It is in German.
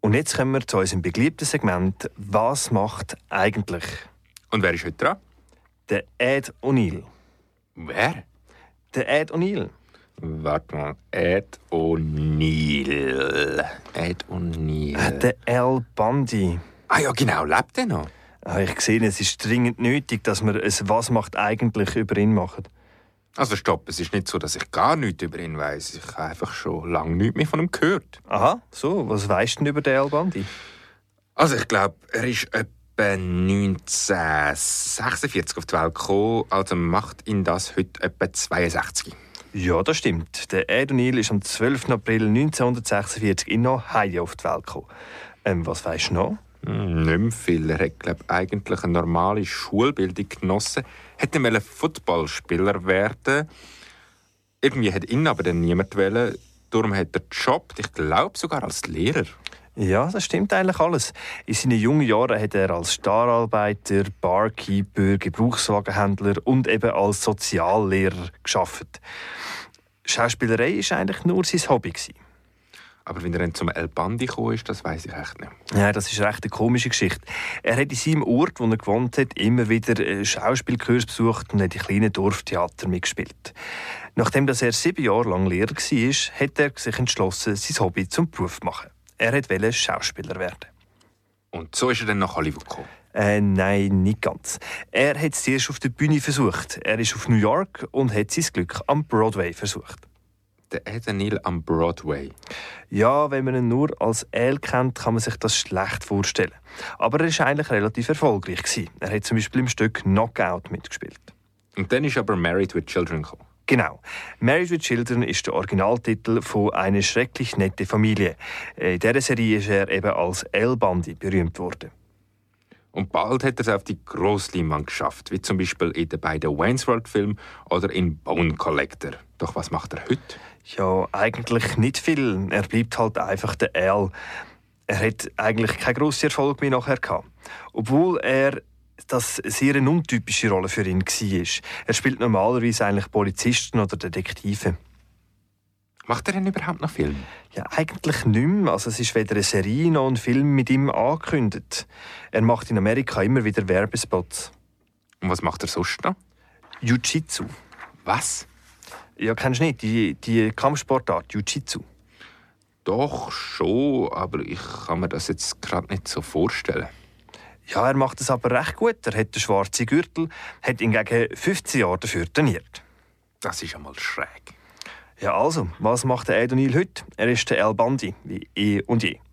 Und jetzt kommen wir zu unserem beliebten Segment «Was macht eigentlich?» Und wer ist heute dran? Der Ed O'Neill. Wer? Der Ed O'Neill. Warte mal. Ed O'Neill. Der Al Bundy. Ah ja, genau. Lebt er noch? Ich sehe, es ist dringend nötig, dass wir ein «Was macht eigentlich» über ihn machen. Also stopp, es ist nicht so, dass ich gar nichts über ihn weiss. Ich habe einfach schon lange nichts mehr von ihm gehört. Aha, so. Was weisst du denn über den Al Bundy? Also ich glaube, er ist etwa 1946 auf die Welt gekommen. Also macht ihn das heute etwa 62. Ja, das stimmt. Der Ed O'Neill ist am 12. April 1946 in Ohio auf die Welt gekommen. Was weisst du noch? Nicht mehr viel. Er hat, glaube eigentlich eine normale Schulbildung genossen. Hätte er Footballspieler werden. Irgendwie hat ihn aber dann niemand wollen. Darum hat er gejobbt, ich glaube sogar als Lehrer. Ja, das stimmt eigentlich alles. In seinen jungen Jahren hat er als Stararbeiter, Barkeeper, Gebrauchswagenhändler und eben als Soziallehrer gearbeitet. Schauspielerei war eigentlich nur sein Hobby. Aber wenn er dann zum Al Bundy gekommen ist, das weiss ich echt nicht. Ja, das ist recht eine komische Geschichte. Er hat in seinem Ort, wo er gewohnt hat, immer wieder Schauspielkurs besucht und hat in kleinen Dorftheater mitgespielt. Nachdem er 7 Jahre lang Lehrer war, hat er sich entschlossen, sein Hobby zum Beruf zu machen. Er wollte Schauspieler werden. Und so ist er dann nach Hollywood gekommen? Nein, nicht ganz. Er hat es zuerst auf der Bühne versucht. Er ist auf New York und hat sein Glück am Broadway versucht. Der Ed O'Neill am Broadway? Ja, wenn man ihn nur als Al kennt, kann man sich das schlecht vorstellen. Aber er war eigentlich relativ erfolgreich. Er hat zum Beispiel im Stück Knockout mitgespielt. Und dann ist aber Married with Children gekommen? Genau. Married with Children ist der Originaltitel von «Eine schrecklich nette Familie». In dieser Serie ist er eben als Al Bundy berühmt worden. Und bald hat er es auf die Grossleinwand geschafft, wie zum Beispiel in den beiden Wayne's World-Filmen oder in Bone Collector. Doch was macht er heute? Ja, eigentlich nicht viel. Er bleibt halt einfach der Al. Er hat eigentlich keinen grossen Erfolg mehr nachher gehabt. Obwohl das sehr eine untypische Rolle für ihn war. Er spielt normalerweise eigentlich Polizisten oder Detektive. Macht er denn überhaupt noch Filme? Ja, eigentlich nicht mehr. Also, es ist weder eine Serie noch ein Film mit ihm angekündigt. Er macht in Amerika immer wieder Werbespots. Und was macht er sonst noch? Jiu-Jitsu. Was? Ja, kennst du nicht? Die Kampfsportart Jiu-Jitsu. Doch, schon, aber ich kann mir das jetzt gerade nicht so vorstellen. Ja, er macht es aber recht gut. Er hat den schwarzen Gürtel, hat ihn gegen 15 Jahre dafür trainiert. Das ist einmal schräg. Ja, also, was macht der Ed O'Neill heute? Er ist der Al Bundy, wie eh und je.